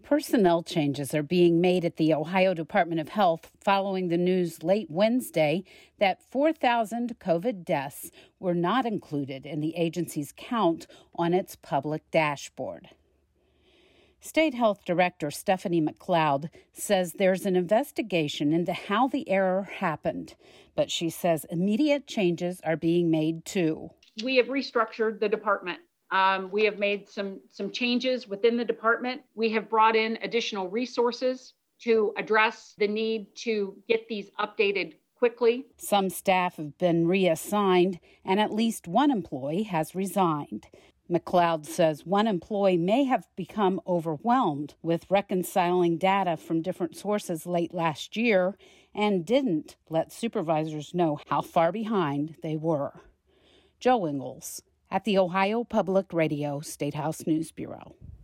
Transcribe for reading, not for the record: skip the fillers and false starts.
Personnel changes are being made at the Ohio Department of Health following the news late Wednesday that 4,000 COVID deaths were not included in the agency's count on its public dashboard. State Health Director Stephanie McLeod says there's an investigation into how the error happened, but she says immediate changes are being made too. We have restructured the department. We have made some changes within the department. We have brought in additional resources to address the need to get these updated quickly. Some staff have been reassigned, and at least one employee has resigned. McLeod says one employee may have become overwhelmed with reconciling data from different sources late last year and didn't let supervisors know how far behind they were. Joe Ingles at the Ohio Public Radio State House News Bureau.